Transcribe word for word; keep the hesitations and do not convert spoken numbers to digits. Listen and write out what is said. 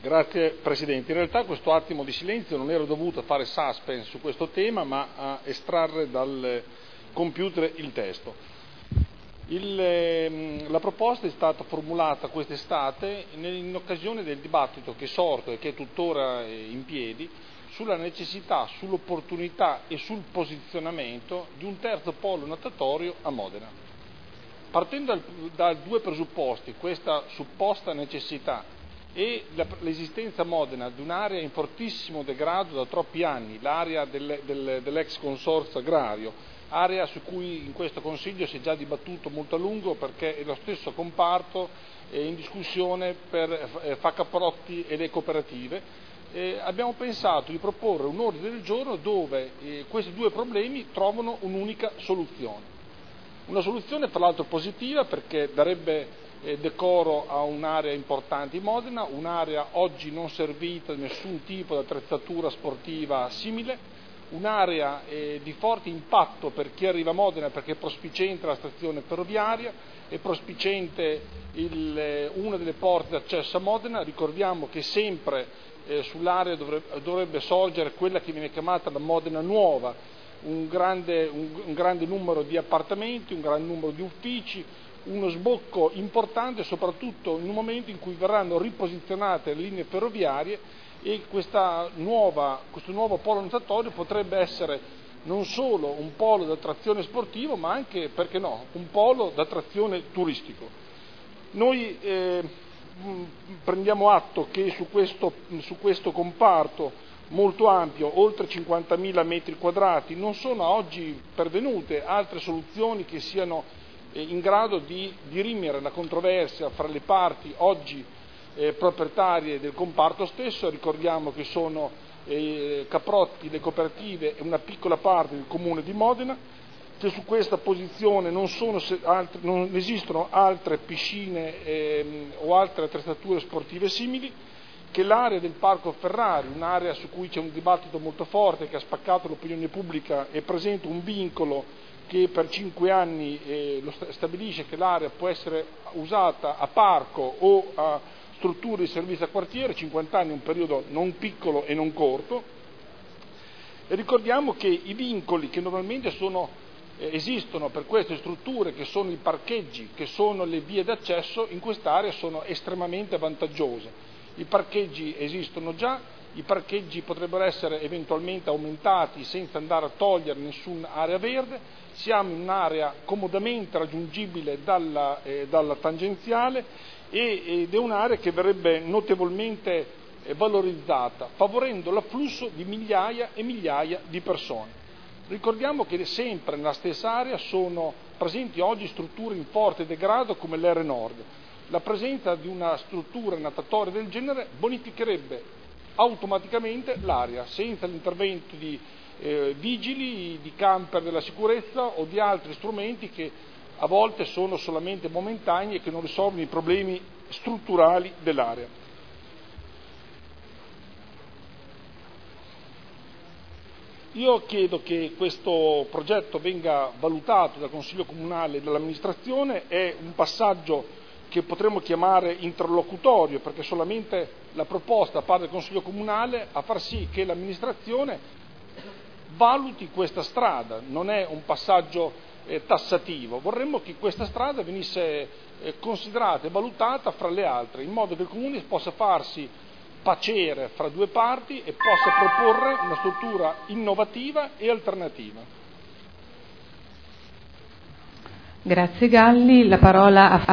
Grazie Presidente. In realtà questo attimo di silenzio non era dovuto a fare suspense su questo tema, ma a estrarre dal computer il testo. Il, la proposta è stata formulata quest'estate in occasione del dibattito che è sorto e che è tuttora in piedi sulla necessità, sull'opportunità e sul posizionamento di un terzo polo natatorio a Modena. Partendo dal, da due presupposti, questa supposta necessità e l'esistenza a Modena di un'area in fortissimo degrado da troppi anni, l'area del, del, dell'ex consorzio agrario, area su cui in questo Consiglio si è già dibattuto molto a lungo perché è lo stesso comparto è in discussione per eh, Faccaprotti e le cooperative. Eh, abbiamo pensato di proporre un ordine del giorno dove eh, questi due problemi trovano un'unica soluzione. Una soluzione tra l'altro positiva perché darebbe eh, decoro a un'area importante in Modena, un'area oggi non servita da nessun tipo di attrezzatura sportiva simile, un'area eh, di forte impatto per chi arriva a Modena perché è prospiciente la stazione ferroviaria, è prospiciente il, eh, una delle porte d'accesso a Modena. Ricordiamo che sempre eh, sull'area dovrebbe, dovrebbe sorgere quella che viene chiamata la Modena Nuova, Un grande, un, un grande numero di appartamenti, un grande numero di uffici, uno sbocco importante soprattutto in un momento in cui verranno riposizionate le linee ferroviarie e questa nuova, questo nuovo polo natatorio potrebbe essere non solo un polo d'attrazione sportivo ma anche, perché no, un polo d'attrazione turistico. Noi eh, prendiamo atto che su questo, su questo comparto molto ampio, oltre cinquantamila metri quadrati, non sono oggi pervenute altre soluzioni che siano eh, in grado di dirimere la controversia fra le parti oggi eh, proprietarie del comparto stesso. Ricordiamo che sono eh, Caprotti, le cooperative e una piccola parte del comune di Modena, che su questa posizione non, sono altre, non esistono altre piscine ehm, o altre attrezzature sportive simili, che l'area del Parco Ferrari, un'area su cui c'è un dibattito molto forte che ha spaccato l'opinione pubblica, è presente un vincolo che per cinque anni eh, lo stabilisce che l'area può essere usata a parco o a strutture di servizio a quartiere. cinquanta anni è un periodo non piccolo e non corto. E ricordiamo che i vincoli che normalmente sono, eh, esistono per queste strutture, che sono i parcheggi, che sono le vie d'accesso, in quest'area sono estremamente vantaggiose. I parcheggi esistono già, i parcheggi potrebbero essere eventualmente aumentati senza andare a togliere nessuna area verde, siamo in un'area comodamente raggiungibile dalla, eh, dalla tangenziale e, ed è un'area che verrebbe notevolmente eh, valorizzata, favorendo l'afflusso di migliaia e migliaia di persone. Ricordiamo che sempre nella stessa area sono presenti oggi strutture in forte degrado come l'R Nord. La presenza di una struttura natatoria del genere bonificherebbe automaticamente l'area, senza l'intervento di eh, vigili, di camper della sicurezza o di altri strumenti che a volte sono solamente momentanei e che non risolvono i problemi strutturali dell'area. Io chiedo che questo progetto venga valutato dal Consiglio Comunale e dall'amministrazione, è un passaggio che potremmo chiamare interlocutorio, perché solamente la proposta da parte del Consiglio Comunale a far sì che l'amministrazione valuti questa strada, non è un passaggio eh, tassativo. Vorremmo che questa strada venisse eh, considerata e valutata fra le altre, in modo che il Comune possa farsi pacere fra due parti e possa proporre una struttura innovativa e alternativa. Grazie Galli, la parola a